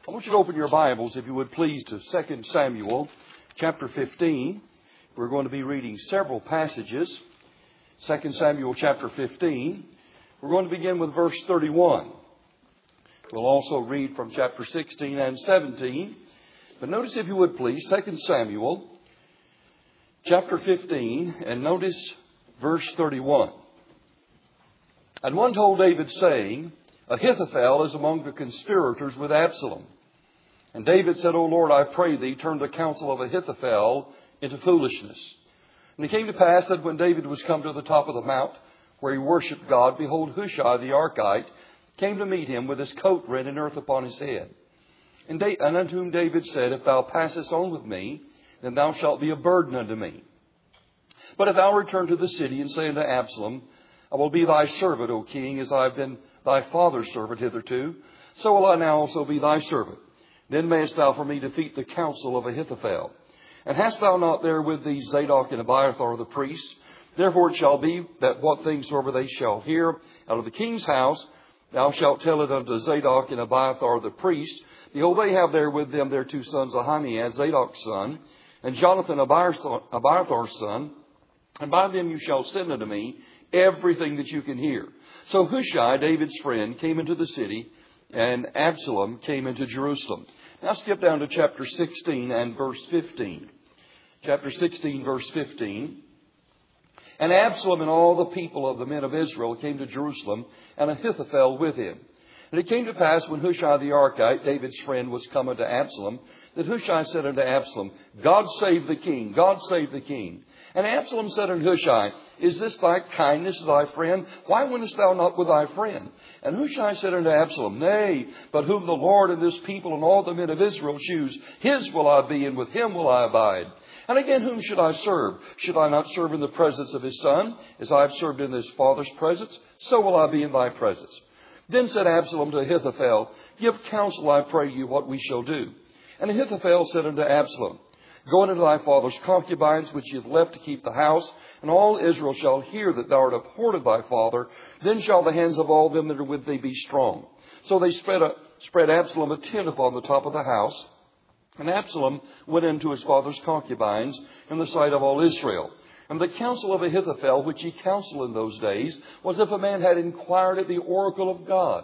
I want you to open your Bibles, if you would please, to 2 Samuel chapter 15. We're going to be reading several passages. 2 Samuel chapter 15. We're going to begin with verse 31. We'll also read from chapter 16 and 17. But notice, if you would please, 2 Samuel chapter 15, and notice verse 31. And one told David, saying, Ahithophel is among the conspirators with Absalom. And David said, O Lord, I pray thee, turn the counsel of Ahithophel into foolishness. And it came to pass that when David was come to the top of the mount, where he worshipped God, behold, Hushai the Archite came to meet him with his coat rent and earth upon his head. And unto whom David said, If thou passest on with me, then thou shalt be a burden unto me. But if thou return to the city and say unto Absalom, I will be thy servant, O king, as I have been thy father's servant hitherto, so will I now also be thy servant. Then mayest thou for me defeat the counsel of Ahithophel. And hast thou not there with thee Zadok and Abiathar the priests? Therefore it shall be that what things soever they shall hear out of the king's house, thou shalt tell it unto Zadok and Abiathar the priests. Behold, they have there with them their two sons, Ahimaaz, Zadok's son, and Jonathan, Abiathar's son. And by them you shall send unto me everything that you can hear. So Hushai, David's friend, came into the city, and Absalom came into Jerusalem. Now skip down to chapter 16 and verse 15. Chapter 16, verse 15. And Absalom and all the people of the men of Israel came to Jerusalem, and Ahithophel with him. And it came to pass, when Hushai the Archite, David's friend, was come unto Absalom, that Hushai said unto Absalom, God save the king, God save the king. And Absalom said unto Hushai, Is this thy kindness to thy friend? Why wentest thou not with thy friend? And Hushai said unto Absalom, Nay, but whom the Lord and this people and all the men of Israel choose, his will I be, and with him will I abide. And again, whom should I serve? Should I not serve in the presence of his son, as I have served in his father's presence? So will I be in thy presence. Then said Absalom to Ahithophel, Give counsel, I pray you, what we shall do. And Ahithophel said unto Absalom, Go unto thy father's concubines, which he hath left to keep the house, and all Israel shall hear that thou art abhorred of thy father. Then shall the hands of all them that are with thee be strong. So they spread Absalom a tent upon the top of the house. And Absalom went into his father's concubines in the sight of all Israel. And the counsel of Ahithophel, which he counseled in those days, was if a man had inquired at the oracle of God.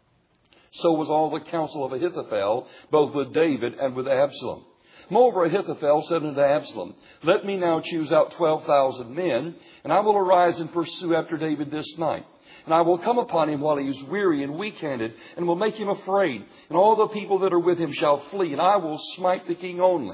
So was all the counsel of Ahithophel, both with David and with Absalom. Moreover, Ahithophel said unto Absalom, Let me now choose out 12,000 men, and I will arise and pursue after David this night. And I will come upon him while he is weary and weak-handed, and will make him afraid. And all the people that are with him shall flee, and I will smite the king only.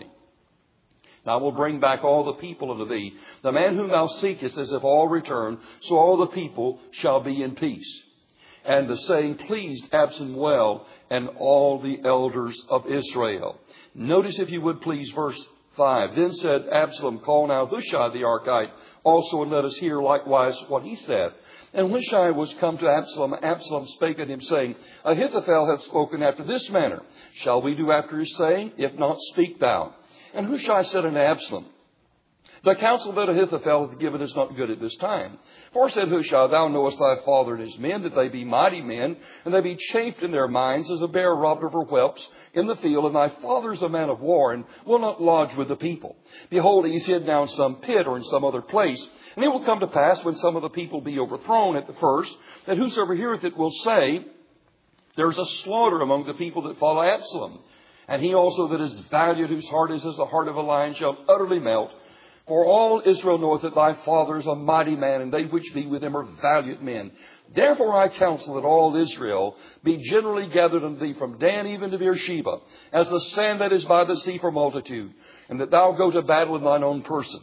And I will bring back all the people unto thee. The man whom thou seekest, as if all return, so all the people shall be in peace. And the saying pleased Absalom well, and all the elders of Israel. Notice, if you would please, verse 5. Then said Absalom, Call now Hushai the Archite also, and let us hear likewise what he said. And when Hushai was come to Absalom, Absalom spake unto him, saying, Ahithophel hath spoken after this manner. Shall we do after his saying? If not, speak thou. And Hushai said unto Absalom, The counsel that Ahithophel hath given is not good at this time. For said Hushai, Thou knowest thy father and his men, that they be mighty men, and they be chafed in their minds, as a bear robbed of her whelps in the field. And thy father is a man of war, and will not lodge with the people. Behold, he is hid now in some pit, or in some other place. And it will come to pass, when some of the people be overthrown at the first, that whosoever heareth it will say, There is a slaughter among the people that follow Absalom. And he also that is valiant, whose heart is as the heart of a lion, shall utterly melt. For all Israel knoweth that thy father is a mighty man, and they which be with him are valiant men. Therefore I counsel that all Israel be generally gathered unto thee from Dan even to Beersheba, as the sand that is by the sea for multitude, and that thou go to battle in thine own person.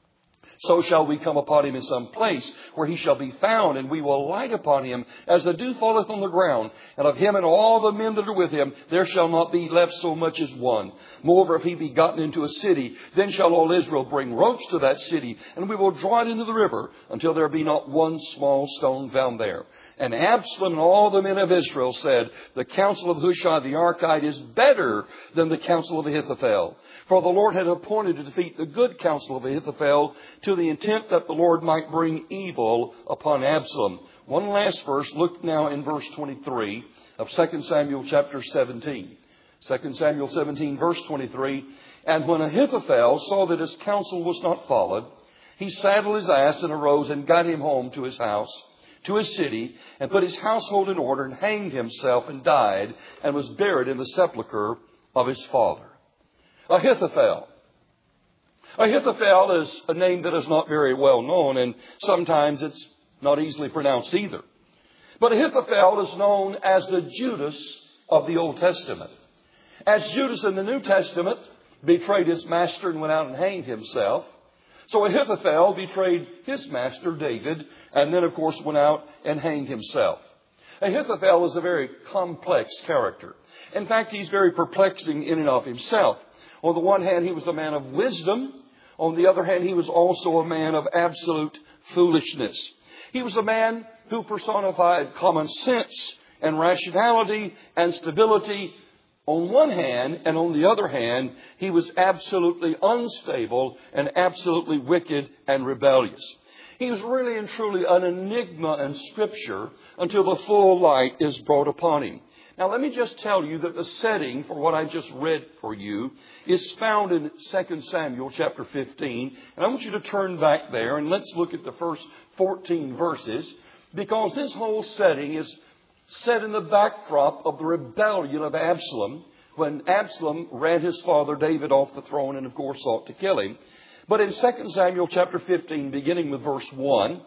So shall we come upon him in some place where he shall be found, and we will light upon him as the dew falleth on the ground. And of him and all the men that are with him there shall not be left so much as one. Moreover, if he be gotten into a city, then shall all Israel bring ropes to that city, and we will draw it into the river, until there be not one small stone found there. And Absalom and all the men of Israel said, The counsel of Hushai the Archite is better than the counsel of Ahithophel. For the Lord had appointed to defeat the good counsel of Ahithophel, to the intent that the Lord might bring evil upon Absalom. One last verse. Look now in verse 23 of 2 Samuel chapter 17. 2 Samuel 17, verse 23. And when Ahithophel saw that his counsel was not followed, he saddled his ass and arose and got him home to his house, to his city, and put his household in order and hanged himself and died and was buried in the sepulchre of his father. Ahithophel. Ahithophel is a name that is not very well known, and sometimes it's not easily pronounced either. But Ahithophel is known as the Judas of the Old Testament. As Judas in the New Testament betrayed his master and went out and hanged himself, so Ahithophel betrayed his master, David, and then, of course, went out and hanged himself. Ahithophel is a very complex character. In fact, he's very perplexing in and of himself. On the one hand, he was a man of wisdom. On the other hand, he was also a man of absolute foolishness. He was a man who personified common sense and rationality and stability on one hand, and on the other hand, he was absolutely unstable and absolutely wicked and rebellious. He was really and truly an enigma in Scripture until the full light is brought upon him. Now, let me just tell you that the setting for what I just read for you is found in 2 Samuel chapter 15. And I want you to turn back there and let's look at the first 14 verses, because this whole setting is set in the backdrop of the rebellion of Absalom, when Absalom ran his father David off the throne and, of course, sought to kill him. But in 2 Samuel chapter 15, beginning with verse 1,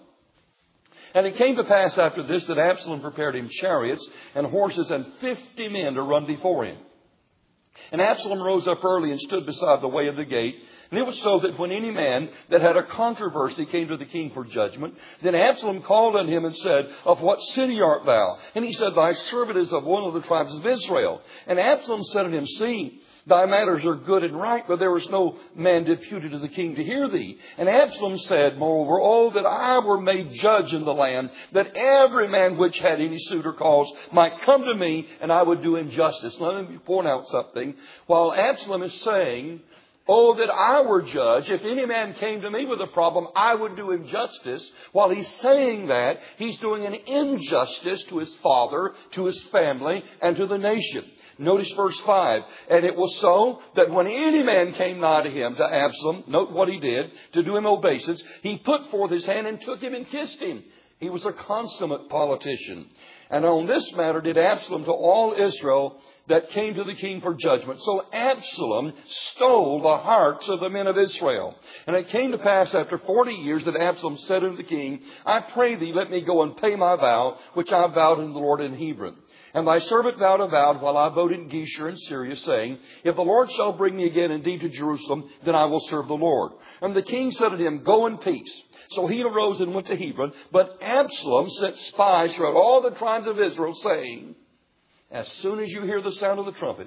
and it came to pass after this that Absalom prepared him chariots and horses and 50 men to run before him. And Absalom rose up early and stood beside the way of the gate. And it was so that when any man that had a controversy came to the king for judgment, then Absalom called on him and said, Of what city art thou? And he said, Thy servant is of one of the tribes of Israel. And Absalom said unto him, See, thy matters are good and right, but there is no man deputed to the king to hear thee. And Absalom said, Moreover, oh, that I were made judge in the land, that every man which had any suit or cause might come to me, and I would do him justice. Now, let me point out something. While Absalom is saying, Oh, that I were judge. If any man came to me with a problem, I would do him justice. While he's saying that, he's doing an injustice to his father, to his family, and to the nation. Notice verse 5. And it was so that when any man came nigh to him, to Absalom, note what he did, to do him obeisance, he put forth his hand and took him and kissed him. He was a consummate politician. And on this matter did Absalom to all Israel that came to the king for judgment. So Absalom stole the hearts of the men of Israel. And it came to pass after 40 years that Absalom said unto the king, I pray thee, let me go and pay my vow, which I vowed unto the Lord in Hebron. And thy servant vowed a vow while I abode in Geshur in Syria, saying, If the Lord shall bring me again indeed to Jerusalem, then I will serve the Lord. And the king said unto him, Go in peace. So he arose and went to Hebron. But Absalom sent spies throughout all the tribes of Israel, saying, As soon as you hear the sound of the trumpet,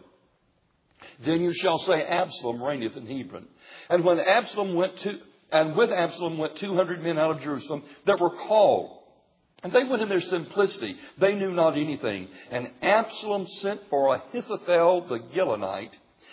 then you shall say, Absalom reigneth in Hebron. And when Absalom went with Absalom went 200 men out of Jerusalem that were called. And they went in their simplicity. They knew not anything. And Absalom sent for Ahithophel the Gilonite,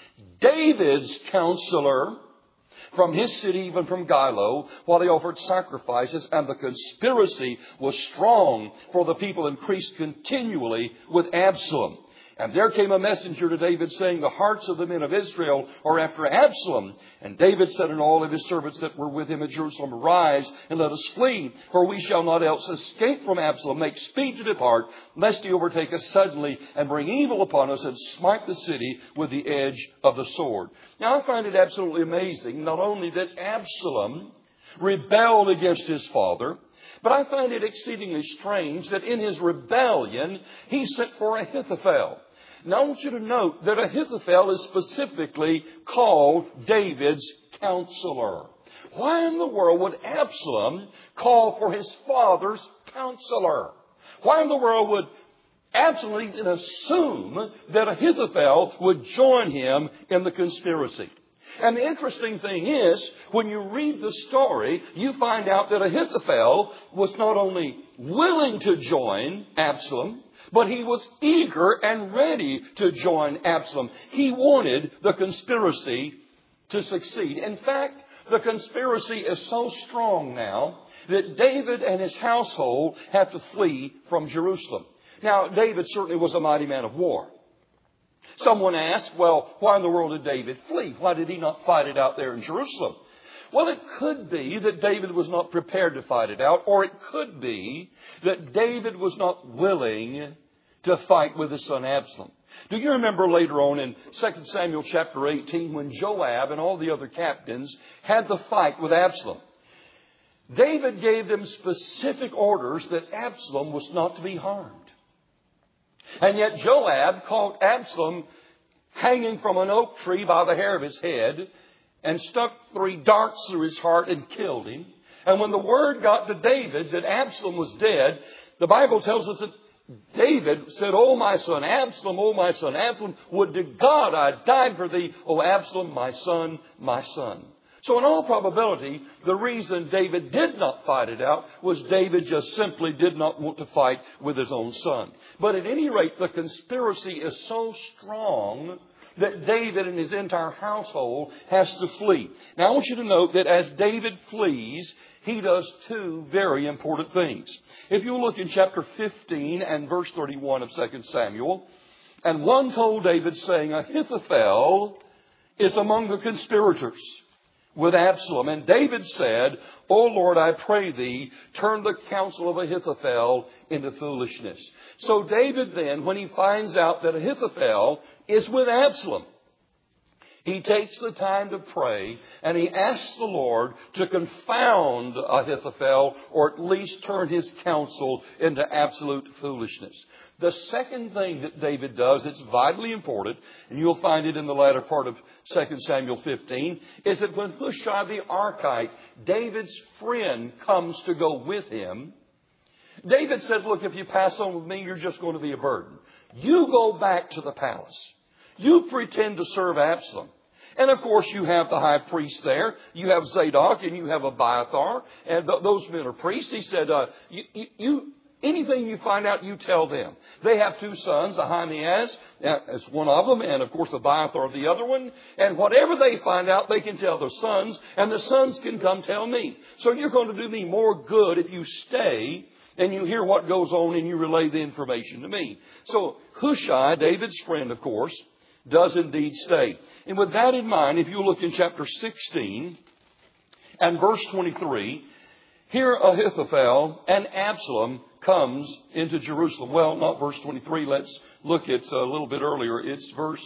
David's counselor, from his city, even from Gilo, while he offered sacrifices. And the conspiracy was strong, for the people increased continually with Absalom. And there came a messenger to David, saying, The hearts of the men of Israel are after Absalom. And David said unto all of his servants that were with him at Jerusalem, Arise, and let us flee, for we shall not else escape from Absalom. Make speed to depart, lest he overtake us suddenly, and bring evil upon us, and smite the city with the edge of the sword. Now I find it absolutely amazing, not only that Absalom rebelled against his father, but I find it exceedingly strange that in his rebellion, he sent for Ahithophel. Now I want you to note that Ahithophel is specifically called David's counselor. Why in the world would Absalom call for his father's counselor? Why in the world would Absalom even assume that Ahithophel would join him in the conspiracy? And the interesting thing is, when you read the story, you find out that Ahithophel was not only willing to join Absalom, but he was eager and ready to join Absalom. He wanted the conspiracy to succeed. In fact, the conspiracy is so strong now that David and his household have to flee from Jerusalem. Now, David certainly was a mighty man of war. Someone asked, well, why in the world did David flee? Why did he not fight it out there in Jerusalem? Well, it could be that David was not prepared to fight it out, or it could be that David was not willing to fight with his son Absalom. Do you remember later on in 2 Samuel chapter 18 when Joab and all the other captains had the fight with Absalom? David gave them specific orders that Absalom was not to be harmed. And yet Joab caught Absalom hanging from an oak tree by the hair of his head and stuck 3 darts through his heart and killed him. And when the word got to David that Absalom was dead, the Bible tells us that David said, "Oh, my son Absalom, oh, my son Absalom, would to God I died for thee, oh, Absalom, my son, my son." So in all probability, the reason David did not fight it out was David just simply did not want to fight with his own son. But at any rate, the conspiracy is so strong that David and his entire household has to flee. Now I want you to note that as David flees, he does 2 very important things. If you look in chapter 15 and verse 31 of 2 Samuel, "And one told David, saying, Ahithophel is among the conspirators with Absalom. And David said, O Lord, I pray thee, turn the counsel of Ahithophel into foolishness." So David then, when he finds out that Ahithophel is with Absalom, he takes the time to pray and he asks the Lord to confound Ahithophel, or at least turn his counsel into absolute foolishness. The second thing that David does, it's vitally important, and you'll find it in the latter part of 2 Samuel 15, is that when Hushai the Archite, David's friend, comes to go with him, David said, "Look, if you pass on with me, you're just going to be a burden. You go back to the palace. You pretend to serve Absalom." And of course, you have the high priest there. You have Zadok and you have Abiathar. And those men are priests. He said, anything you find out, you tell them. They have 2 sons, Ahimaaz is one of them, and of course Abiathar the other one. And whatever they find out, they can tell their sons, and the sons can come tell me. So you're going to do me more good if you stay and you hear what goes on and you relay the information to me. So Hushai, David's friend, of course, does indeed stay. And with that in mind, if you look in chapter 16 and verse 23, here Ahithophel and Absalom comes into Jerusalem. Well, not verse 23. Let's look at a little bit earlier. It's verse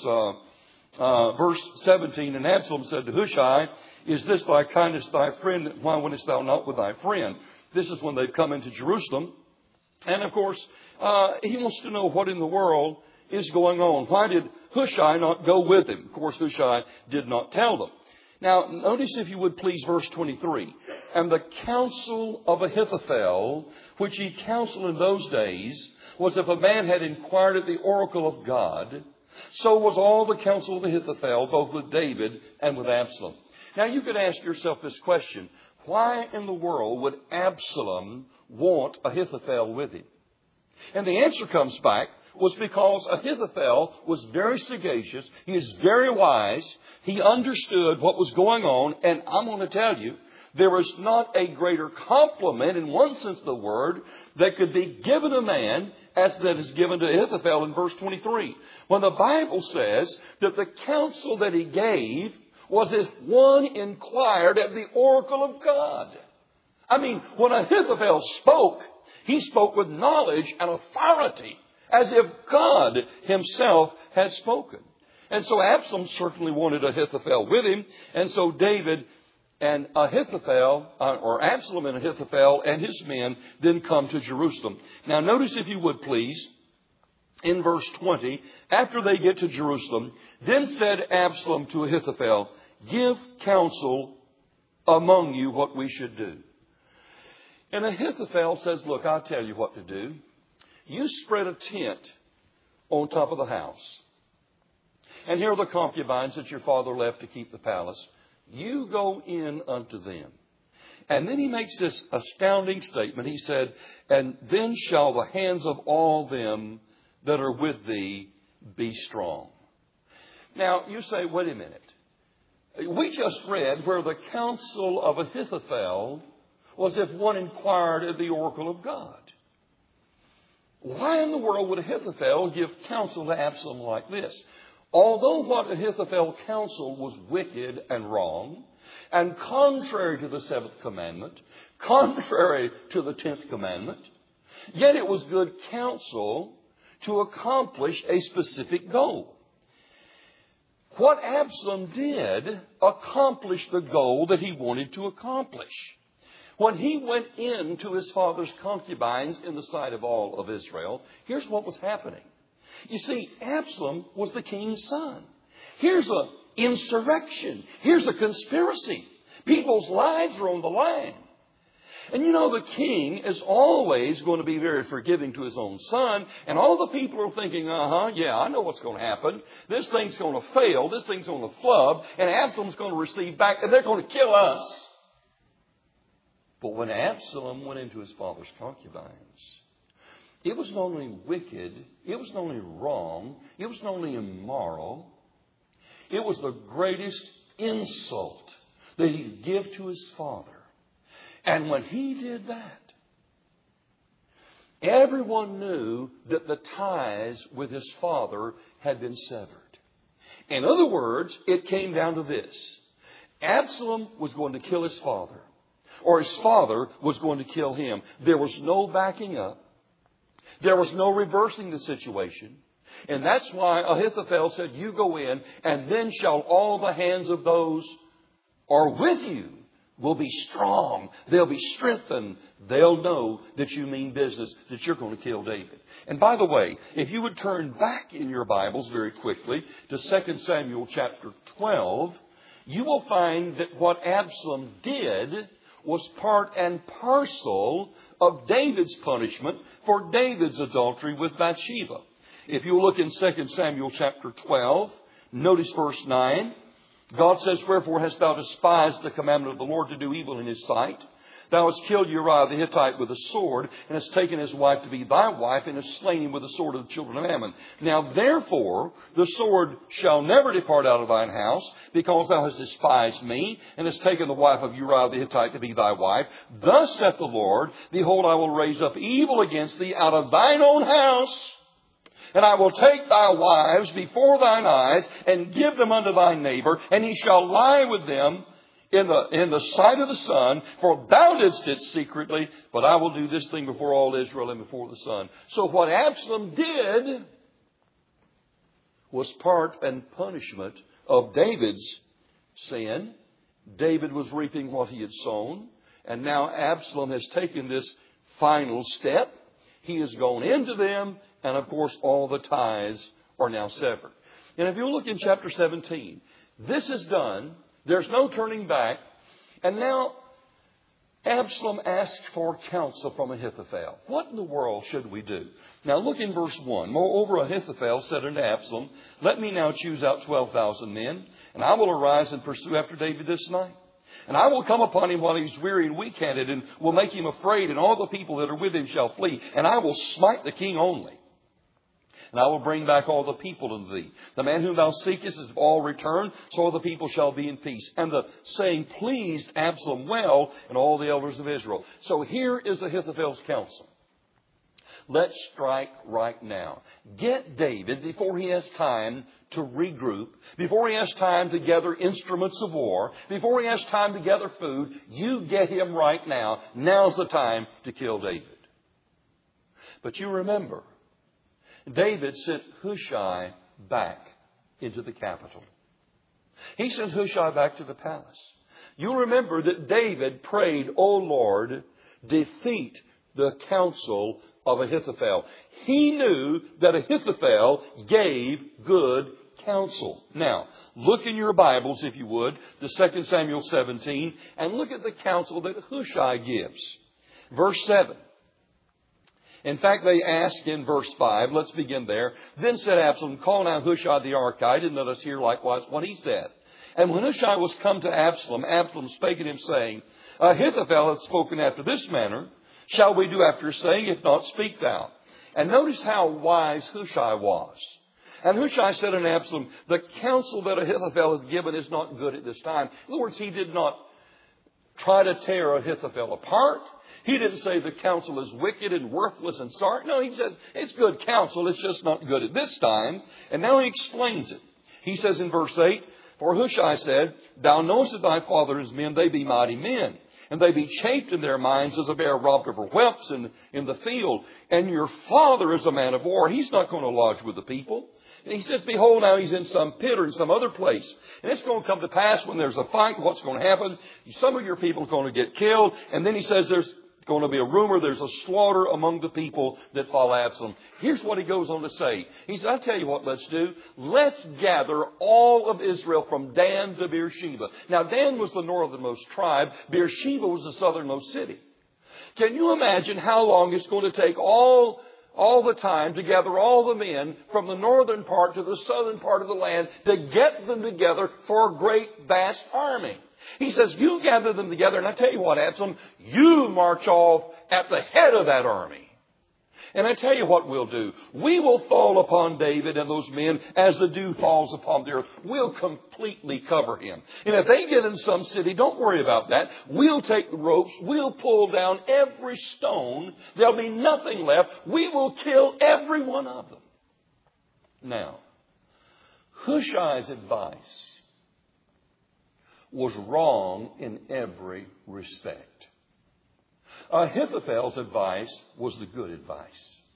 17. "And Absalom said to Hushai, Is this thy kindness, thy friend? Why wentest thou not with thy friend?" This is when they've come into Jerusalem. And of course, he wants to know what in the world is going on. Why did Hushai not go with him? Of course, Hushai did not tell them. Now, notice if you would please verse 23. "And the counsel of Ahithophel, which he counseled in those days, was if a man had inquired at the oracle of God, so was all the counsel of Ahithophel, both with David and with Absalom." Now, you could ask yourself this question. Why in the world would Absalom want Ahithophel with him? And the answer comes back was because Ahithophel was very sagacious. He is very wise. He understood what was going on. And I'm going to tell you, there was not a greater compliment in one sense of the word that could be given a man as that is given to Ahithophel in verse 23. When the Bible says that the counsel that he gave was as one inquired at the oracle of God. I mean, when Ahithophel spoke, he spoke with knowledge and authority, as if God himself had spoken. And so Absalom certainly wanted Ahithophel with him. And so David and Ahithophel, or Absalom and Ahithophel and his men then come to Jerusalem. Now notice if you would please, in verse 20, after they get to Jerusalem, "Then said Absalom to Ahithophel, Give counsel among you what we should do." And Ahithophel says, "Look, I'll tell you what to do. You spread a tent on top of the house. And here are the concubines that your father left to keep the palace. You go in unto them." And then he makes this astounding statement. He said, "And then shall the hands of all them that are with thee be strong." Now, you say, wait a minute. We just read where the counsel of Ahithophel was if one inquired at the oracle of God. Why in the world would Ahithophel give counsel to Absalom like this? Although what Ahithophel counseled was wicked and wrong, and contrary to the seventh commandment, contrary to the 10th commandment, yet it was good counsel to accomplish a specific goal. What Absalom did accomplished the goal that he wanted to accomplish. When he went into his father's concubines in the sight of all of Israel, here's what was happening. You see, Absalom was the king's son. Here's an insurrection. Here's a conspiracy. People's lives are on the line. And you know, the king is always going to be very forgiving to his own son. And all the people are thinking, yeah, I know what's going to happen. This thing's going to fail. This thing's going to flub. And Absalom's going to receive back. And they're going to kill us. But when Absalom went into his father's concubines, it was not only wicked, it was not only wrong, it was not only immoral, it was the greatest insult that he could give to his father. And when he did that, everyone knew that the ties with his father had been severed. In other words, it came down to this. Absalom was going to kill his father, or his father was going to kill him. There was no backing up. There was no reversing the situation. And that's why Ahithophel said, you go in, and then shall all the hands of those who are with you will be strong. They'll be strengthened. They'll know that you mean business, that you're going to kill David. And by the way, if you would turn back in your Bibles very quickly to 2 Samuel chapter 12, you will find that what Absalom did was part and parcel of David's punishment for David's adultery with Bathsheba. If you look in 2 Samuel chapter 12, notice verse 9. God says, wherefore hast thou despised the commandment of the Lord to do evil in his sight? Thou hast killed Uriah the Hittite with a sword, and hast taken his wife to be thy wife, and hast slain him with the sword of the children of Ammon. Now therefore the sword shall never depart out of thine house, because thou hast despised me, and hast taken the wife of Uriah the Hittite to be thy wife. Thus saith the Lord, behold, I will raise up evil against thee out of thine own house, and I will take thy wives before thine eyes, and give them unto thy neighbor, and he shall lie with them in the sight of the sun, for thou didst it secretly, but I will do this thing before all Israel and before the sun. So what Absalom did was part and punishment of David's sin. David was reaping what he had sown, and now Absalom has taken this final step. He has gone into them, and of course all the ties are now severed. And if you look in chapter 17, this is done. There's no turning back. And now Absalom asked for counsel from Ahithophel. What in the world should we do? Now look in verse 1. Moreover, Ahithophel said unto Absalom, let me now choose out 12,000 men, and I will arise and pursue after David this night. And I will come upon him while he's weary and weak-handed, and will make him afraid, and all the people that are with him shall flee. And I will smite the king only. And I will bring back all the people unto thee. The man whom thou seekest is all returned, so all the people shall be in peace. And the saying pleased Absalom well, and all the elders of Israel. So here is Ahithophel's counsel. Let's strike right now. Get David before he has time to regroup, before he has time to gather instruments of war, before he has time to gather food. You get him right now. Now's the time to kill David. But you remember, David sent Hushai back into the capital. He sent Hushai back to the palace. You remember that David prayed, O Lord, defeat the counsel of Ahithophel. He knew that Ahithophel gave good counsel. Now, look in your Bibles, if you would, to 2 Samuel 17, and look at the counsel that Hushai gives. Verse 7. In fact, they ask in verse 5, let's begin there. Then said Absalom, call now Hushai the Archite, and let us hear likewise what he said. And when Hushai was come to Absalom, Absalom spake at him, saying, Ahithophel hath spoken after this manner. Shall we do after his saying? If not, speak thou. And notice how wise Hushai was. And Hushai said unto Absalom, the counsel that Ahithophel hath given is not good at this time. In other words, he did not try to tear Ahithophel apart. He didn't say the counsel is wicked and worthless and sorry. No, he said it's good counsel. It's just not good at this time. And now he explains it. He says in verse 8, for Hushai said, thou knowest that thy father's men, they be mighty men. And they be chafed in their minds as a bear robbed of her whelps in the field. And your father is a man of war. He's not going to lodge with the people. And he says, behold, now he's in some pit or in some other place. And it's going to come to pass when there's a fight, what's going to happen? Some of your people are going to get killed. And then he says there's going to be a rumor, there's a slaughter among the people that follow Absalom. Here's what he goes on to say. He said, I'll tell you what let's do. Let's gather all of Israel from Dan to Beersheba. Now, Dan was the northernmost tribe. Beersheba was the southernmost city. Can you imagine how long it's going to take all the time to gather all the men from the northern part to the southern part of the land to get them together for a great, vast army? He says, you gather them together, and I tell you what, Absalom, you march off at the head of that army. And I tell you what we'll do. We will fall upon David and those men as the dew falls upon the earth. We'll completely cover him. And if they get in some city, don't worry about that. We'll take the ropes. We'll pull down every stone. There'll be nothing left. We will kill every one of them. Now, Hushai's advice was wrong in every respect. Ahithophel's advice was the good advice.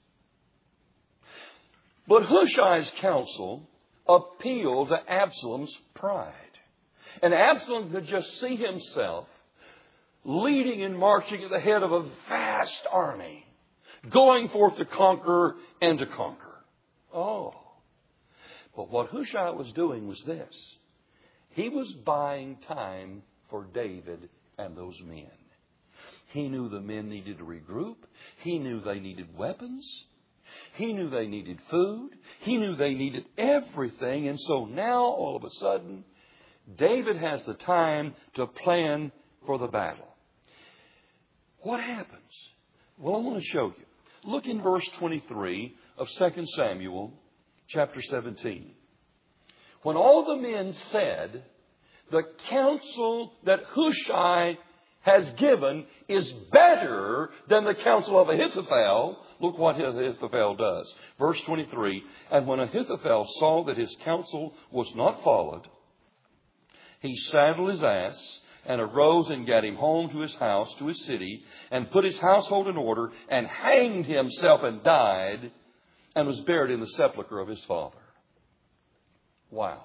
But Hushai's counsel appealed to Absalom's pride. And Absalom could just see himself leading and marching at the head of a vast army, going forth to conquer and to conquer. Oh. But what Hushai was doing was this. He was buying time for David and those men. He knew the men needed to regroup. He knew they needed weapons. He knew they needed food. He knew they needed everything. And so now, all of a sudden, David has the time to plan for the battle. What happens? Well, I want to show you. Look in verse 23 of 2 Samuel chapter 17. When all the men said, the counsel that Hushai has given is better than the counsel of Ahithophel, look what Ahithophel does. Verse 23, and when Ahithophel saw that his counsel was not followed, he saddled his ass and arose and got him home to his house, to his city, and put his household in order, and hanged himself and died, and was buried in the sepulchre of his father. Wow.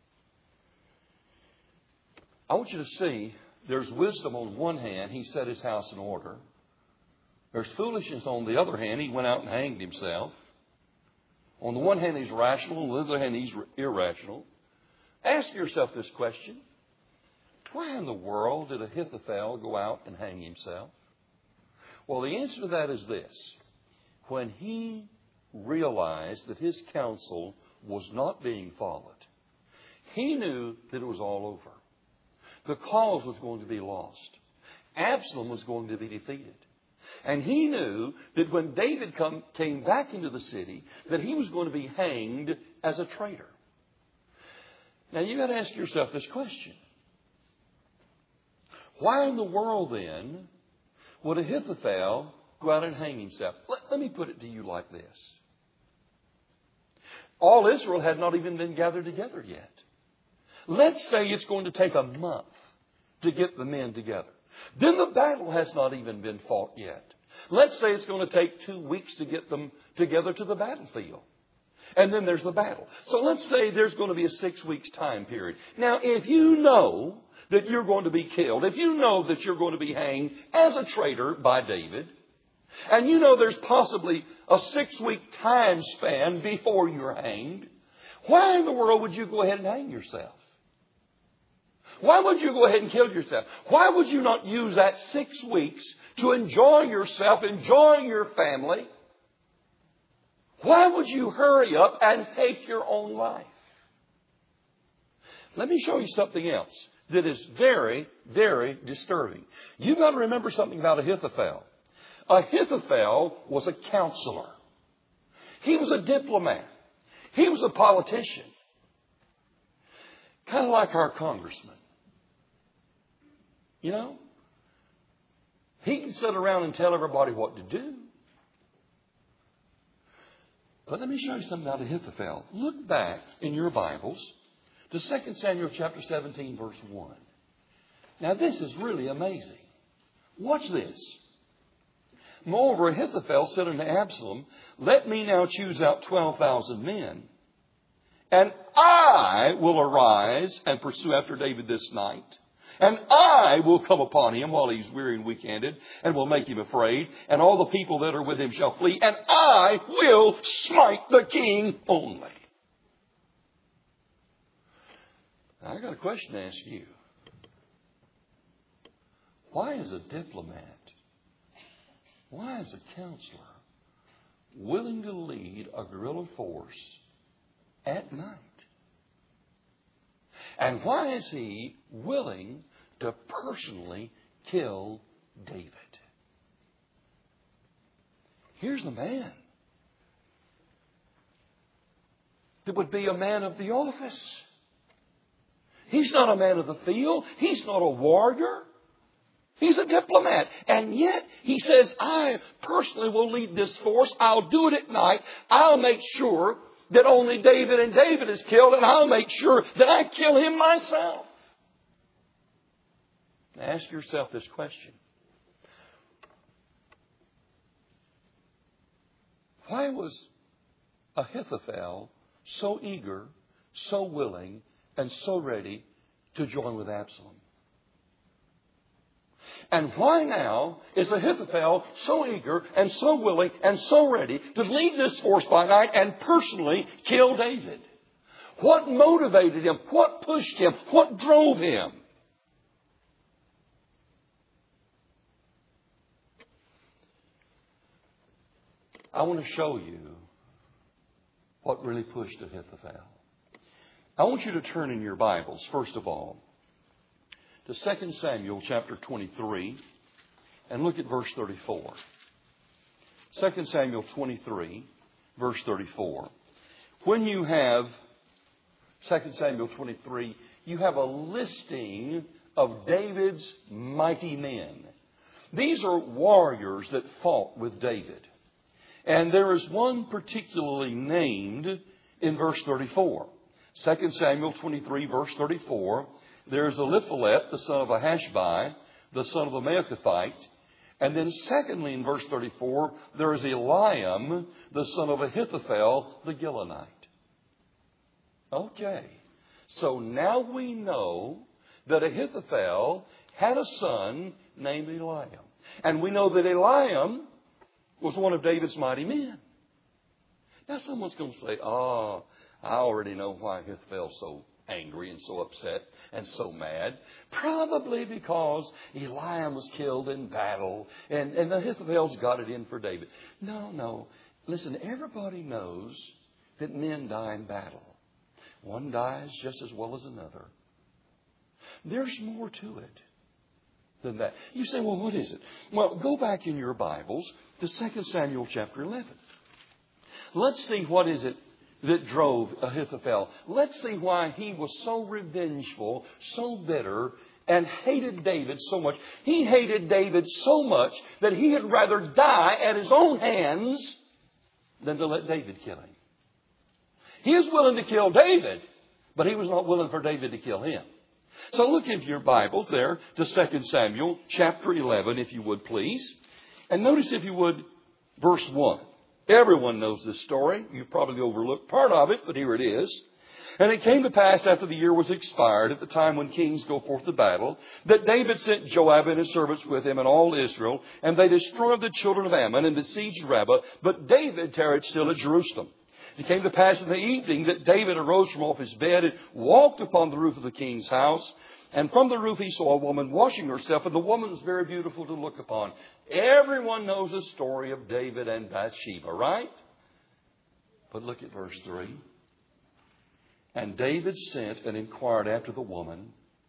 I want you to see there's wisdom on one hand. He set his house in order. There's foolishness on the other hand. He went out and hanged himself. On the one hand, he's rational. On the other hand, he's irrational. Ask yourself this question. Why in the world did Ahithophel go out and hang himself? Well, the answer to that is this. When he realized that his counsel was not being followed, he knew that it was all over. The cause was going to be lost. Absalom was going to be defeated. And he knew that when David came back into the city, that he was going to be hanged as a traitor. Now, you've got to ask yourself this question. Why in the world, then, would Ahithophel go out and hang himself? Let me put it to you like this. All Israel had not even been gathered together yet. Let's say it's going to take a month to get the men together. Then the battle has not even been fought yet. Let's say it's going to take 2 weeks to get them together to the battlefield. And then there's the battle. So let's say there's going to be a 6 weeks time period. Now, if you know that you're going to be killed, if you know that you're going to be hanged as a traitor by David, and you know there's possibly a 6-week time span before you're hanged, why in the world would you go ahead and hang yourself? Why would you go ahead and kill yourself? Why would you not use that 6 weeks to enjoy yourself, enjoy your family? Why would you hurry up and take your own life? Let me show you something else that is very, very disturbing. You've got to remember something about Ahithophel. Ahithophel was a counselor. He was a diplomat. He was a politician. Kind of like our congressman. You know? He can sit around and tell everybody what to do. But let me show you something about Ahithophel. Look back in your Bibles to 2 Samuel chapter 17, verse 1. Now this is really amazing. Watch this. Moreover, Ahithophel said unto Absalom, let me now choose out 12,000 men, and I will arise and pursue after David this night. And I will come upon him while he's weary and weak-handed, and will make him afraid. And all the people that are with him shall flee. And I will smite the king only. Now, I got a question to ask you. Why is a diplomat, why is a counselor willing to lead a guerrilla force at night? And why is he willing to personally kill David? Here's the man that would be a man of the office. He's not a man of the field. He's not a warrior. He's a diplomat. And yet he says, I personally will lead this force. I'll do it at night. I'll make sure that only David and David is killed, and I'll make sure that I kill him myself. Now ask yourself this question. Why was Ahithophel so eager, so willing, and so ready to join with Absalom? And why now is Ahithophel so eager and so willing and so ready to lead this force by night and personally kill David? What motivated him? What pushed him? What drove him? I want to show you what really pushed Ahithophel. I want you to turn in your Bibles, first of all, to 2 Samuel chapter 23 and look at verse 34. 2 Samuel 23, verse 34. When you have 2 Samuel 23, you have a listing of David's mighty men. These are warriors that fought with David. And there is one particularly named in verse 34. 2 Samuel 23, verse 34. There's Eliphalet, the son of Ahashbai, the son of a Maachathite. And then secondly, in verse 34, there is Eliam, the son of Ahithophel, the Gilonite. Okay. So now we know that Ahithophel had a son named Eliam. And we know that Eliam was one of David's mighty men. Now someone's going to say, I already know why Ahithophel's so angry and so upset and so mad. Probably because Eliam was killed in battle and Ahithophel's got it in for David. No. Listen, everybody knows that men die in battle. One dies just as well as another. There's more to it than that. You say, well, what is it? Well, go back in your Bibles to 2 Samuel chapter 11. Let's see what is it that drove Ahithophel. Let's see why he was so revengeful, so bitter, and hated David so much. He hated David so much that he had rather die at his own hands than to let David kill him. He was willing to kill David, but he was not willing for David to kill him. So look into your Bibles there to 2 Samuel chapter 11, if you would please. And notice, if you would, verse 1. Everyone knows this story. You've probably overlooked part of it, but here it is. And it came to pass after the year was expired, at the time when kings go forth to battle, that David sent Joab and his servants with him and all Israel, and they destroyed the children of Ammon and besieged Rabbah, but David tarried still at Jerusalem. It came to pass in the evening that David arose from off his bed and walked upon the roof of the king's house. And from the roof he saw a woman washing herself, and the woman was very beautiful to look upon. Everyone knows the story of David and Bathsheba, right? But look at verse 3. And David sent and inquired after the woman.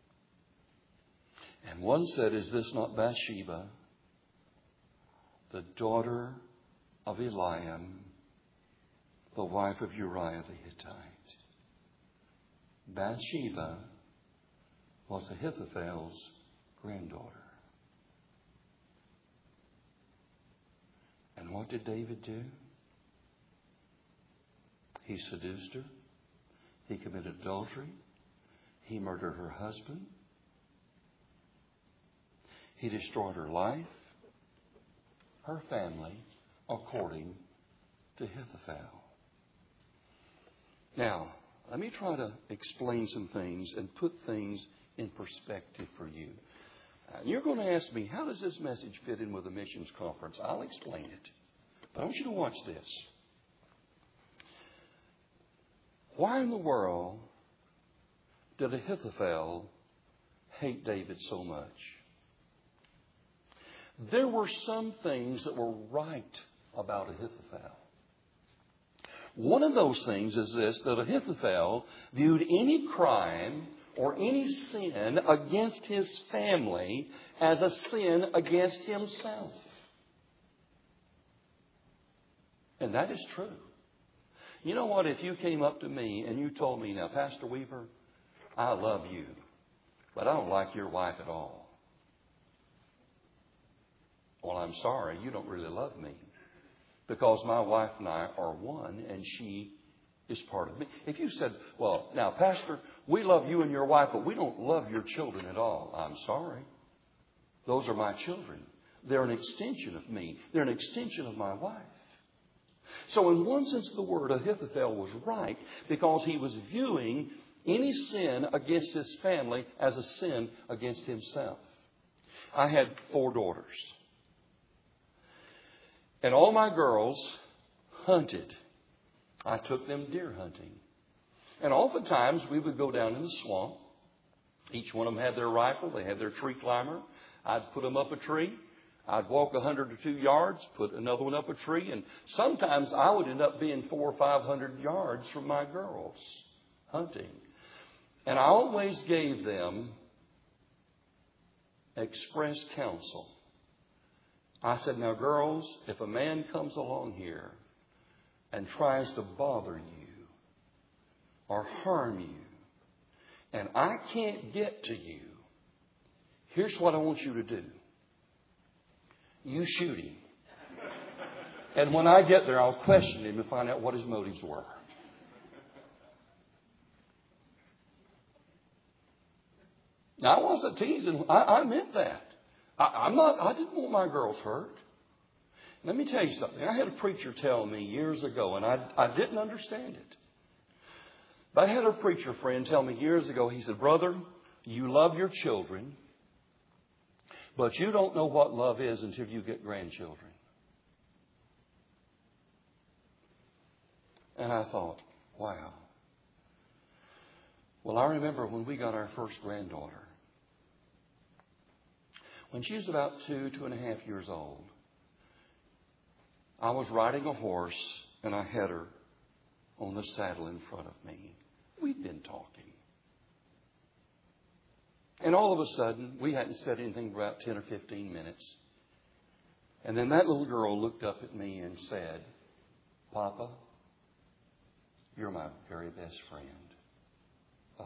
And one said, is this not Bathsheba, the daughter of Eliam, the wife of Uriah the Hittite? Bathsheba was Ahithophel's granddaughter. And what did David do? He seduced her. He committed adultery. He murdered her husband. He destroyed her life, her family, according to Ahithophel. Now, let me try to explain some things and put things in perspective for you. You're going to ask me, how does this message fit in with the missions conference? I'll explain it. But I want you to watch this. Why in the world did Ahithophel hate David so much? There were some things that were right about Ahithophel. One of those things is this, that Ahithophel viewed any crime or any sin against his family as a sin against himself. And that is true. You know what? If you came up to me and you told me, now, Pastor Weaver, I love you, but I don't like your wife at all. Well, I'm sorry, you don't really love me. Because my wife and I are one, and she is part of me. If you said, well, now, Pastor, we love you and your wife, but we don't love your children at all. I'm sorry. Those are my children. They're an extension of me. They're an extension of my wife. So in one sense of the word, Ahithophel was right because he was viewing any sin against his family as a sin against himself. I had 4 daughters. And all my girls hunted. I took them deer hunting. And oftentimes we would go down in the swamp. Each one of them had their rifle. They had their tree climber. I'd put them up a tree. I'd walk 100 or 2 yards, put another one up a tree. And sometimes I would end up being 400 or 500 yards from my girls hunting. And I always gave them express counsel. I said, now, girls, if a man comes along here and tries to bother you or harm you, and I can't get to you, here's what I want you to do. You shoot him. And when I get there, I'll question him and find out what his motives were. Now, I wasn't teasing. I meant that. I didn't want my girls hurt. Let me tell you something. I had a preacher tell me years ago, and I didn't understand it. But I had a preacher friend tell me years ago, he said, brother, you love your children, but you don't know what love is until you get grandchildren. And I thought, wow. Well, I remember when we got our first granddaughter. When she was about 2.5 years old, I was riding a horse and I had her on the saddle in front of me. We'd been talking. And all of a sudden, we hadn't said anything for about 10 or 15 minutes. And then that little girl looked up at me and said, Papa, you're my very best friend. Oh.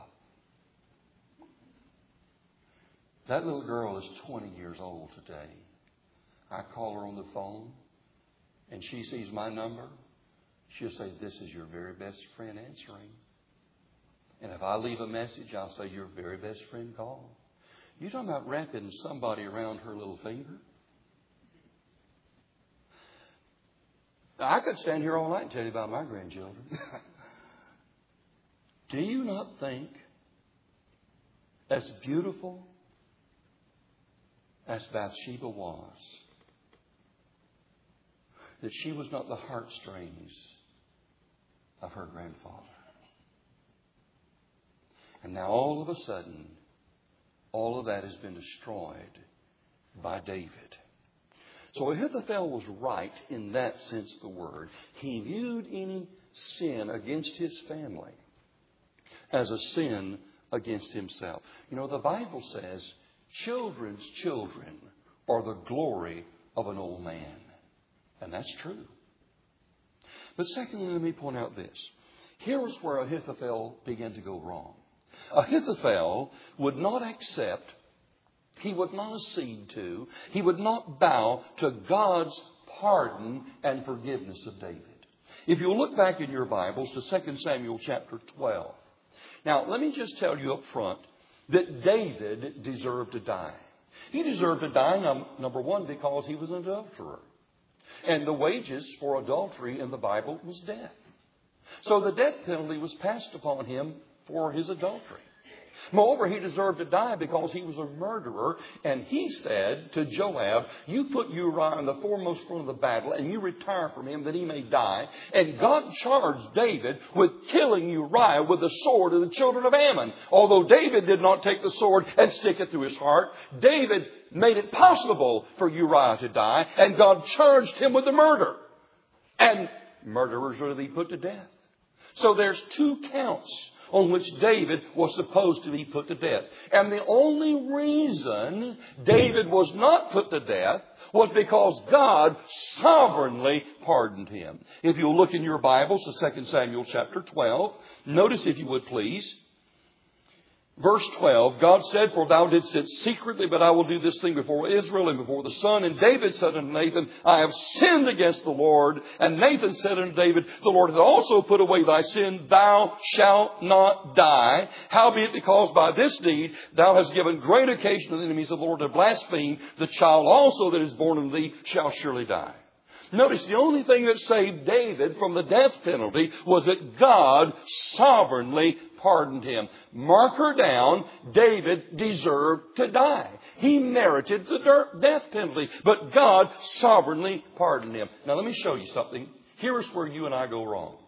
That little girl is 20 years old today. I call her on the phone and she sees my number. She'll say, this is your very best friend answering. And if I leave a message, I'll say, your very best friend called. You talking about wrapping somebody around her little finger? I could stand here all night and tell you about my grandchildren. Do you not think, as beautiful as Bathsheba was, that she was not the heartstrings of her grandfather? And now all of a sudden, all of that has been destroyed by David. So Ahithophel was right in that sense of the word. He viewed any sin against his family as a sin against himself. You know, the Bible says, children's children are the glory of an old man. And that's true. But secondly, let me point out this. Here is where Ahithophel began to go wrong. Ahithophel would not accept, he would not accede to, he would not bow to God's pardon and forgiveness of David. If you look back in your Bibles to 2 Samuel chapter 12, Now, let me just tell you up front that David deserved to die. He deserved to die, number one, because he was an adulterer. And the wages for adultery in the Bible was death. So the death penalty was passed upon him for his adultery. Moreover, he deserved to die because he was a murderer. And he said to Joab, you put Uriah in the foremost front of the battle and you retire from him that he may die. And God charged David with killing Uriah with the sword of the children of Ammon. Although David did not take the sword and stick it through his heart, David made it possible for Uriah to die. And God charged him with the murder. And murderers are to be put to death. So there's 2 counts on which David was supposed to be put to death. And the only reason David was not put to death was because God sovereignly pardoned him. If you'll look in your Bibles to 2 Samuel chapter 12, notice if you would please. Verse 12, God said, for thou didst it secretly, but I will do this thing before Israel and before the sun. And David said unto Nathan, I have sinned against the Lord. And Nathan said unto David, the Lord hath also put away thy sin. Thou shalt not die. Howbeit, because by this deed thou hast given great occasion to the enemies of the Lord to blaspheme, the child also that is born of thee shall surely die. Notice the only thing that saved David from the death penalty was that God sovereignly pardoned him. Mark her down. David deserved to die. He merited the death penalty, but God sovereignly pardoned him. Now let me show you something. Here's where you and I go wrong.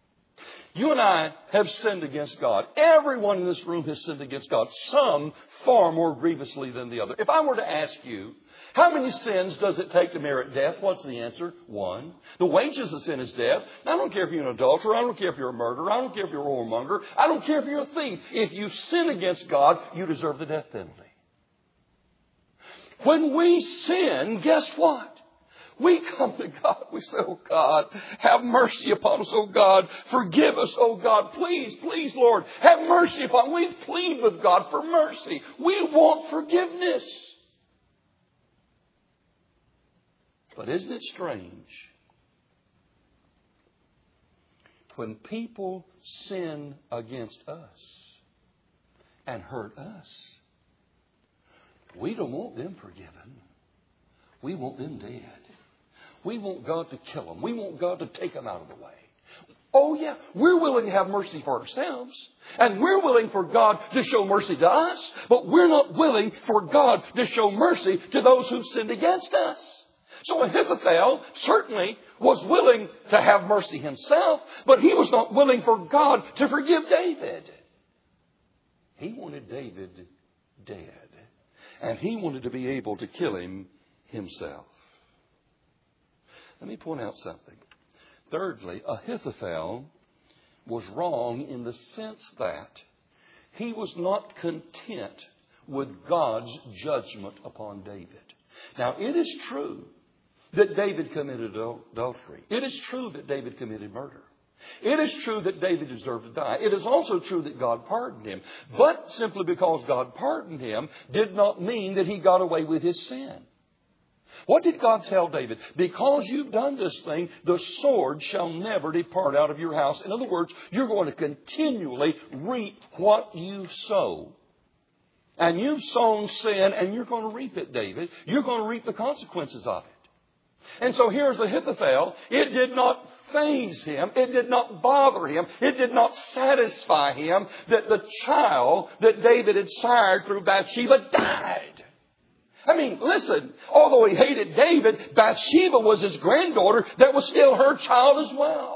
You and I have sinned against God. Everyone in this room has sinned against God. Some far more grievously than the other. If I were to ask you, how many sins does it take to merit death? What's the answer? 1. The wages of sin is death. I don't care if you're an adulterer. I don't care if you're a murderer. I don't care if you're a whoremonger. I don't care if you're a thief. If you sin against God, you deserve the death penalty. When we sin, guess what? We come to God. We say, oh God, have mercy upon us. Oh God, forgive us. Oh God, please, please, Lord, have mercy upon us. We plead with God for mercy. We want forgiveness. But isn't it strange? When people sin against us and hurt us, we don't want them forgiven. We want them dead. We want God to kill them. We want God to take them out of the way. Oh yeah, we're willing to have mercy for ourselves. And we're willing for God to show mercy to us. But we're not willing for God to show mercy to those who've sinned against us. So Ahithophel certainly was willing to have mercy himself, but he was not willing for God to forgive David. He wanted David dead. And he wanted to be able to kill him himself. Let me point out something. Thirdly, Ahithophel was wrong in the sense that he was not content with God's judgment upon David. Now, it is true that David committed adultery. It is true that David committed murder. It is true that David deserved to die. It is also true that God pardoned him. But simply because God pardoned him did not mean that he got away with his sin. What did God tell David? Because you've done this thing, the sword shall never depart out of your house. In other words, you're going to continually reap what you sow. And you've sown sin and you're going to reap it, David. You're going to reap the consequences of it. And so here's Ahithophel. It did not faze him. It did not bother him. It did not satisfy him that the child that David had sired through Bathsheba died. I mean, listen, although he hated David, Bathsheba was his granddaughter that was still her child as well.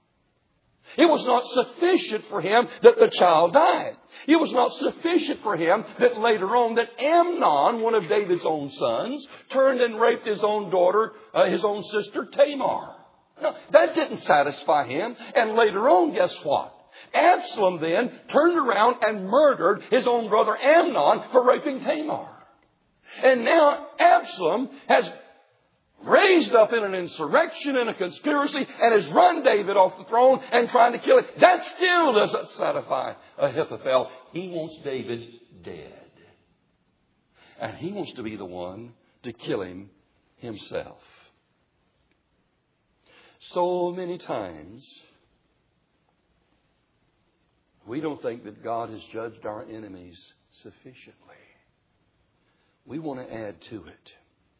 It was not sufficient for him that the child died. It was not sufficient for him that later on that Amnon, one of David's own sons, turned and raped his own daughter, his own sister Tamar. No, that didn't satisfy him. And later on, guess what? Absalom then turned around and murdered his own brother Amnon for raping Tamar. And now Absalom has raised up in an insurrection and a conspiracy and has run David off the throne and trying to kill him. That still doesn't satisfy Ahithophel. He wants David dead. And he wants to be the one to kill him himself. So many times We don't think that God has judged our enemies sufficiently. We want to add to it.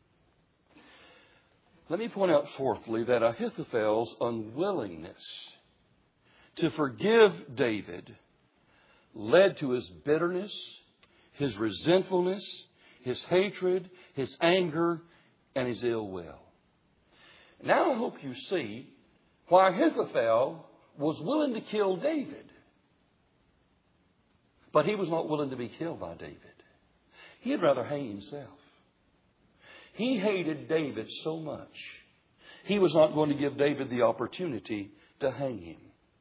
Let me point out fourthly that Ahithophel's unwillingness to forgive David led to his bitterness, his resentfulness, his hatred, his anger, and his ill will. Now I hope you see why Ahithophel was willing to kill David. But he was not willing to be killed by David. He'd rather hang himself. He hated David so much, he was not going to give David the opportunity to hang him.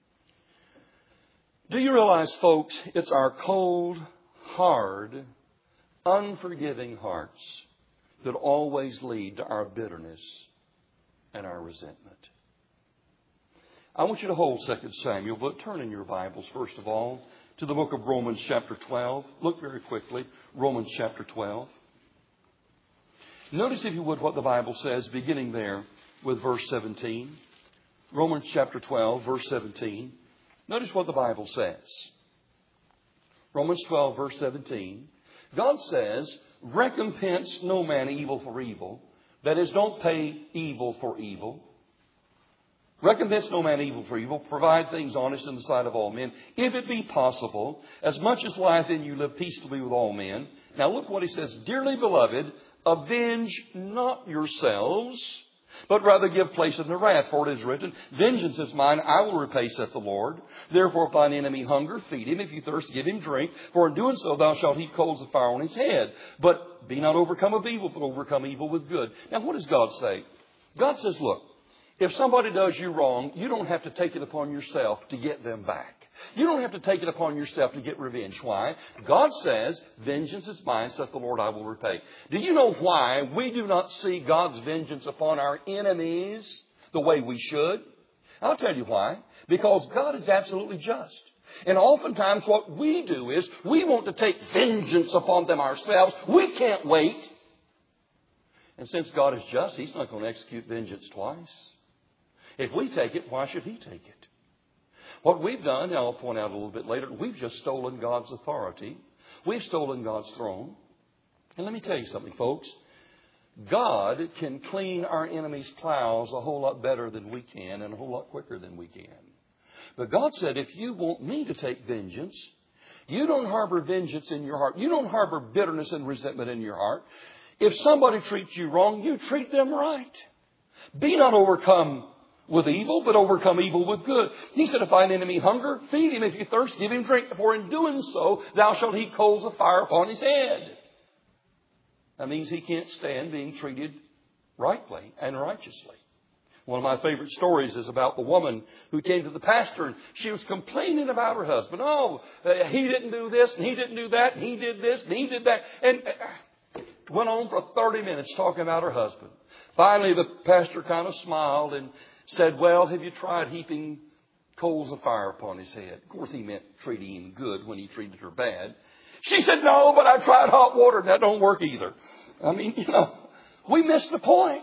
Do you realize, folks, it's our cold, hard, unforgiving hearts that always lead to our bitterness and our resentment. I want you to hold 2 Samuel, but turn in your Bibles, first of all, to the book of Romans chapter 12. Look very quickly, Romans chapter 12. Notice, if you would, what the Bible says, beginning there with verse 17. Romans chapter 12, verse 17. Notice what the Bible says. Romans 12, verse 17. God says, recompense no man evil for evil. That is, don't pay evil for evil. Recompense no man evil for evil. Provide things honest in the sight of all men. If it be possible, as much as lieth in you, live peaceably with all men. Now look what he says. Dearly beloved, avenge not yourselves, but rather give place unto wrath. For it is written, vengeance is mine, I will repay, saith the Lord. Therefore, if thine enemy hunger, feed him. If he thirst, give him drink. For in doing so, thou shalt heap coals of fire on his head. But be not overcome of evil, but overcome evil with good. Now, what does God say? God says, look, if somebody does you wrong, you don't have to take it upon yourself to get them back. You don't have to take it upon yourself to get revenge. Why? God says, vengeance is mine, saith the Lord, I will repay. Do you know why we do not see God's vengeance upon our enemies the way we should? I'll tell you why. Because God is absolutely just. And oftentimes what we do is we want to take vengeance upon them ourselves. We can't wait. And since God is just, He's not going to execute vengeance twice. If we take it, why should He take it? What we've done, and I'll point out a little bit later, we've just stolen God's authority. We've stolen God's throne. And let me tell you something, folks. God can clean our enemies' plows a whole lot better than we can and a whole lot quicker than we can. But God said, if you want me to take vengeance, you don't harbor vengeance in your heart. You don't harbor bitterness and resentment in your heart. If somebody treats you wrong, you treat them right. Be not overcome with evil, but overcome evil with good. He said, if thine enemy hunger, feed him. If you thirst, give him drink. For in doing so, thou shalt heap coals of fire upon his head. That means he can't stand being treated rightly and righteously. One of my favorite stories is about the woman who came to the pastor and she was complaining about her husband. Oh, he didn't do this and he didn't do that and he did this and he did that. And went on for 30 minutes talking about her husband. Finally, the pastor kind of smiled and said, well, have you tried heaping coals of fire upon his head? Of course, he meant treating him good when he treated her bad. She said, no, but I tried hot water and that don't work either. I mean, we missed the point.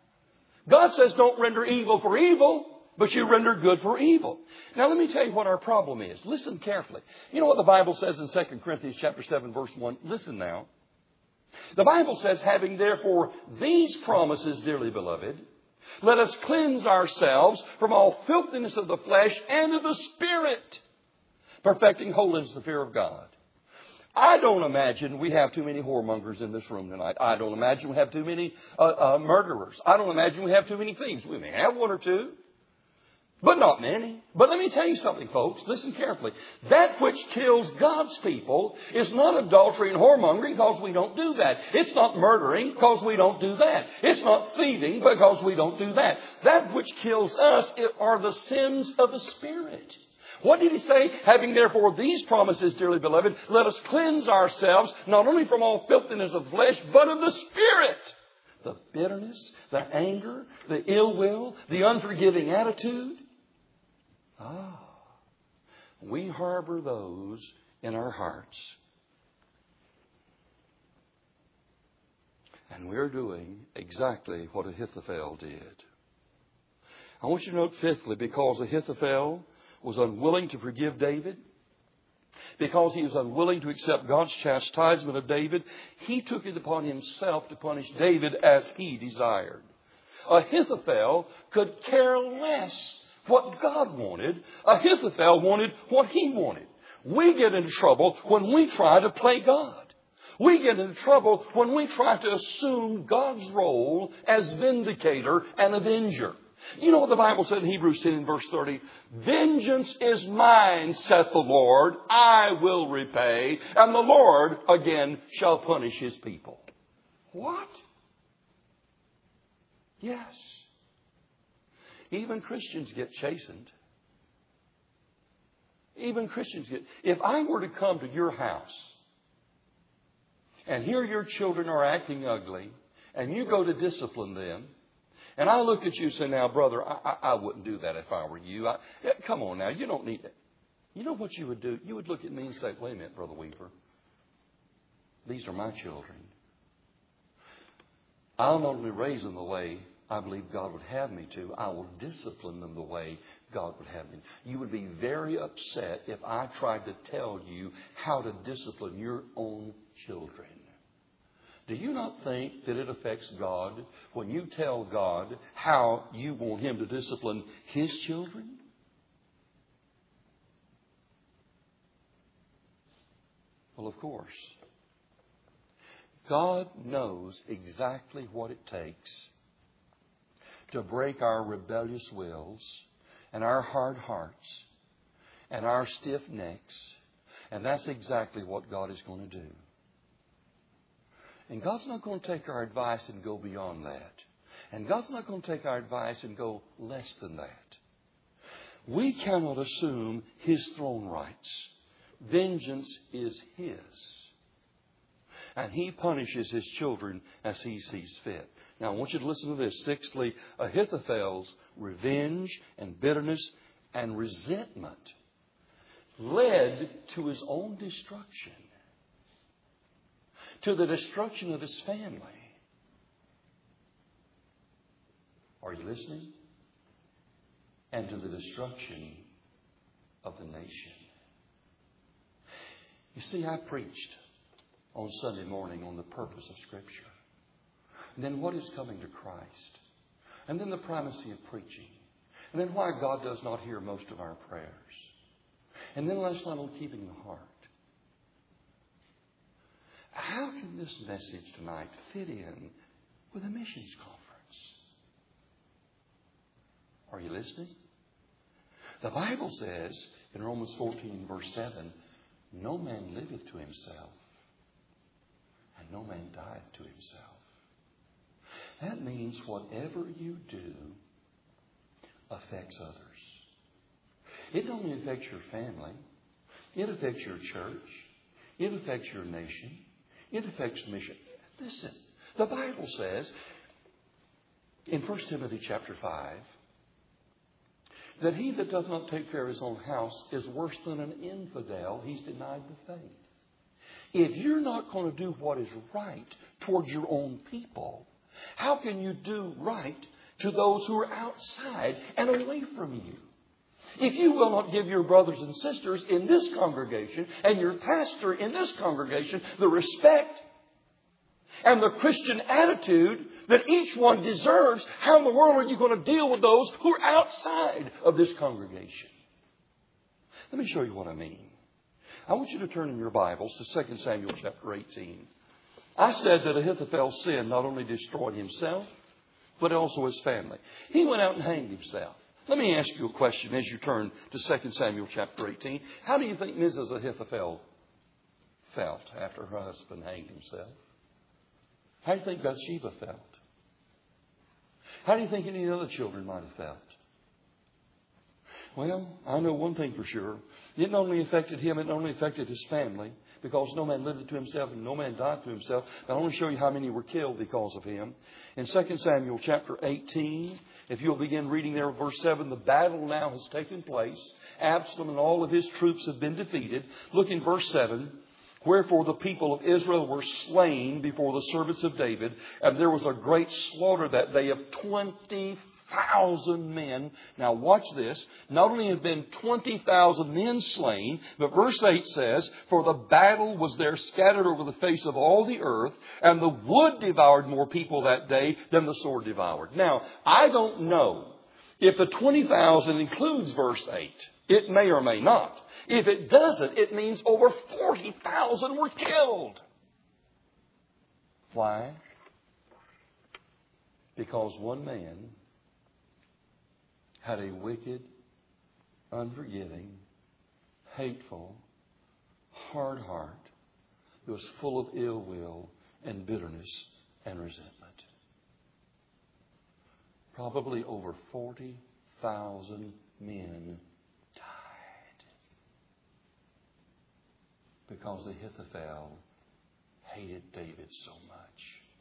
God says don't render evil for evil, but you render good for evil. Now, let me tell you what our problem is. Listen carefully. You know what the Bible says in 2 Corinthians chapter 7, verse 1? Listen now. The Bible says, having therefore these promises, dearly beloved, let us cleanse ourselves from all filthiness of the flesh and of the spirit, perfecting holiness in the fear of God. I don't imagine we have too many whoremongers in this room tonight. I don't imagine we have too many murderers. I don't imagine we have too many thieves. We may have one or two, but not many. But let me tell you something, folks. Listen carefully. That which kills God's people is not adultery and whoremongering, because we don't do that. It's not murdering, because we don't do that. It's not thieving, because we don't do that. That which kills us are the sins of the Spirit. What did he say? Having therefore these promises, dearly beloved, let us cleanse ourselves, not only from all filthiness of flesh, but of the Spirit. The bitterness, the anger, the ill will, the unforgiving attitude. We harbor those in our hearts. And we're doing exactly what Ahithophel did. I want you to note, fifthly, because Ahithophel was unwilling to forgive David, because he was unwilling to accept God's chastisement of David, he took it upon himself to punish David as he desired. Ahithophel could care less what God wanted. Ahithophel wanted what he wanted. We get into trouble when we try to play God. We get into trouble when we try to assume God's role as vindicator and avenger. You know what the Bible said in Hebrews 10 and verse 30? Vengeance is mine, saith the Lord. I will repay. And the Lord, again, shall punish His people. What? Yes. Even Christians get chastened. Even Christians get... If I were to come to your house and here your children are acting ugly, and you go to discipline them, and I look at you and say, now, brother, I wouldn't do that if I were you. Come on now, you don't need that. You know what you would do? You would look at me and say, wait a minute, Brother Weaver. These are my children. I'll not only raise them the way I believe God would have me to, I will discipline them the way God would have me. You would be very upset if I tried to tell you how to discipline your own children. Do you not think that it affects God when you tell God how you want Him to discipline His children? Well, of course. God knows exactly what it takes to break our rebellious wills and our hard hearts and our stiff necks. And that's exactly what God is going to do. And God's not going to take our advice and go beyond that. And God's not going to take our advice and go less than that. We cannot assume His throne rights. Vengeance is His. And He punishes His children as He sees fit. Now, I want you to listen to this. Sixthly, Ahithophel's revenge and bitterness and resentment led to his own destruction. To the destruction of his family. Are you listening? And to the destruction of the nation. You see, I preached on Sunday morning on the purpose of Scripture. And then what is coming to Christ. And then the primacy of preaching. And then why God does not hear most of our prayers. And then last night on keeping the heart. How can this message tonight fit in with a missions conference? Are you listening? The Bible says in Romans 14 verse 7, no man liveth to himself, and no man dieth to himself. That means whatever you do affects others. It not only affects your family, it affects your church, it affects your nation, it affects mission. Listen, the Bible says in 1 Timothy chapter 5 that he that doth not take care of his own house is worse than an infidel. He's denied the faith. If you're not going to do what is right towards your own people, how can you do right to those who are outside and away from you? If you will not give your brothers and sisters in this congregation and your pastor in this congregation the respect and the Christian attitude that each one deserves, how in the world are you going to deal with those who are outside of this congregation? Let me show you what I mean. I want you to turn in your Bibles to 2 Samuel chapter 18. I said that Ahithophel's sin not only destroyed himself, but also his family. He went out and hanged himself. Let me ask you a question as you turn to 2 Samuel chapter 18. How do you think Mrs. Ahithophel felt after her husband hanged himself? How do you think Bathsheba felt? How do you think any of the other children might have felt? Well, I know one thing for sure. It not only affected him, it not only affected his family, because no man lived to himself and no man died to himself. I want to show you how many were killed because of him. In 2 Samuel chapter 18, if you'll begin reading there, verse 7, the battle now has taken place. Absalom and all of his troops have been defeated. Look in verse 7. Wherefore the people of Israel were slain before the servants of David, and there was a great slaughter that day of 20,000 men. Now watch this. Not only have been 20,000 men slain, but verse 8 says, for the battle was there scattered over the face of all the earth, and the wood devoured more people that day than the sword devoured. Now, I don't know if the 20,000 includes verse 8. It may or may not. If it doesn't, it means over 40,000 were killed. Why? Because one man had a wicked, unforgiving, hateful, hard heart that was full of ill will and bitterness and resentment. Probably over 40,000 men died because Ahithophel hated David so much.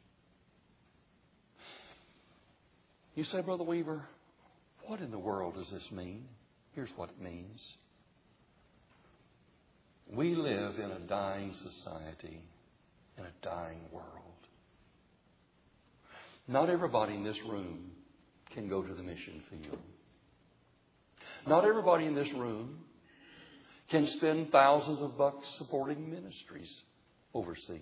You say, Brother Weaver, what in the world does this mean? Here's what it means. We live in a dying society, in a dying world. Not everybody in this room can go to the mission field. Not everybody in this room can spend thousands of bucks supporting ministries overseas.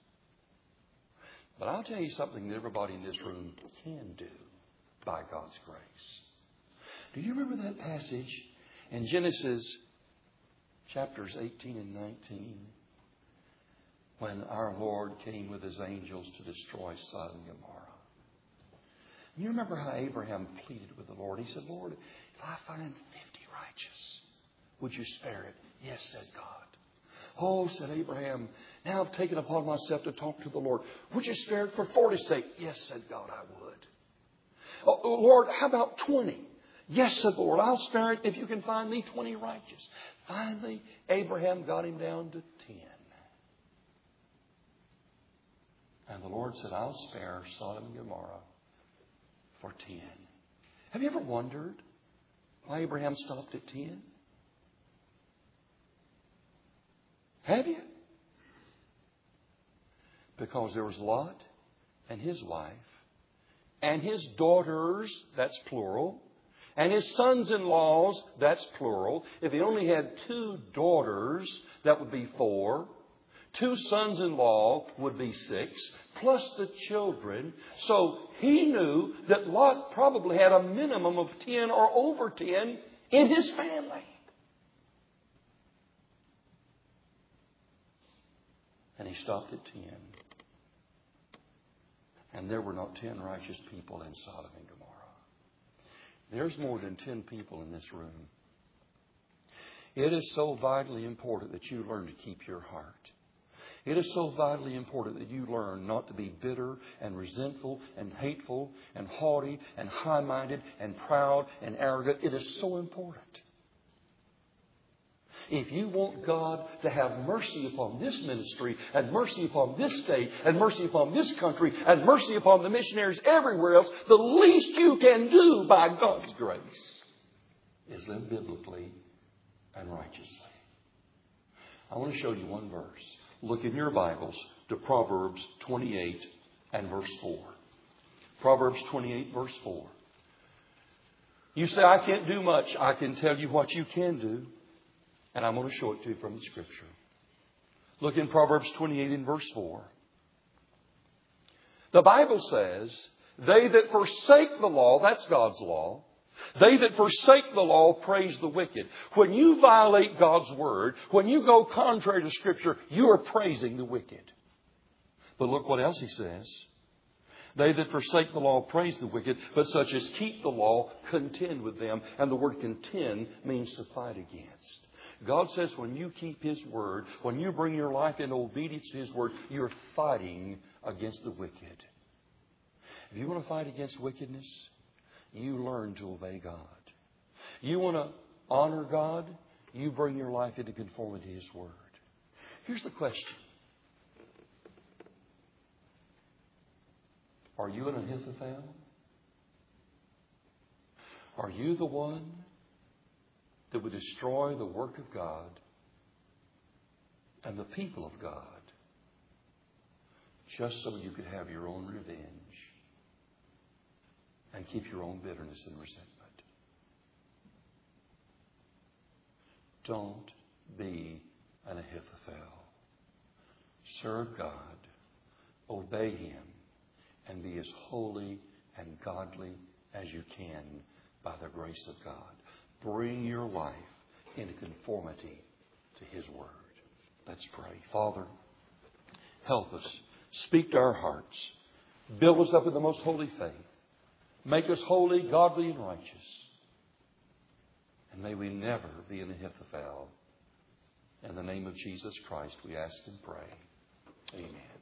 But I'll tell you something that everybody in this room can do by God's grace. Do you remember that passage in Genesis chapters 18 and 19 when our Lord came with His angels to destroy Sodom and Gomorrah? You remember how Abraham pleaded with the Lord. He said, Lord, if I find 50 righteous, would you spare it? Yes, said God. Oh, said Abraham, now I've taken upon myself to talk to the Lord. Would you spare it for 40's sake? Yes, said God, I would. Oh, Lord, how about 20? Yes, said the Lord, I'll spare it if you can find me 20 righteous. Finally, Abraham got him down to 10. And the Lord said, I'll spare Sodom and Gomorrah for 10. Have you ever wondered why Abraham stopped at 10? Have you? Because there was Lot and his wife and his daughters, that's plural, and his sons-in-laws, that's plural. If he only had 2 daughters, that would be 4. 2 sons-in-law would be 6, plus the children. So he knew that Lot probably had a minimum of 10 or over 10 in his family. And he stopped at 10. And there were not 10 righteous people in Sodom and Gomorrah. There's more than 10 people in this room. It is so vitally important that you learn to keep your heart. It is so vitally important that you learn not to be bitter and resentful and hateful and haughty and high-minded and proud and arrogant. It is so important. If you want God to have mercy upon this ministry and mercy upon this state and mercy upon this country and mercy upon the missionaries everywhere else, the least you can do by God's grace is live biblically and righteously. I want to show you one verse. Look in your Bibles to Proverbs 28 and verse 4. Proverbs 28 verse 4. You say, I can't do much. I can tell you what you can do. And I'm going to show it to you from the Scripture. Look in Proverbs 28 and verse 4. The Bible says, they that forsake the law, that's God's law. They that forsake the law praise the wicked. When you violate God's word, when you go contrary to Scripture, you are praising the wicked. But look what else he says. They that forsake the law praise the wicked, but such as keep the law contend with them. And the word contend means to fight against. God says when you keep His word, when you bring your life in obedience to His word, you're fighting against the wicked. If you want to fight against wickedness, you learn to obey God. You want to honor God, you bring your life into conformity to His word. Here's the question. Are you an Ahithophel? Are you the one that would destroy the work of God and the people of God just so you could have your own revenge? and keep your own bitterness and resentment. Don't be an Ahithophel. Serve God, obey Him, and be as holy and godly as you can by the grace of God. Bring your life into conformity to His Word. Let's pray. Father, help us. Speak to our hearts. Build us up in the most holy faith. Make us holy, godly, and righteous. And may we never be an Ahithophel. In the name of Jesus Christ, we ask and pray. Amen.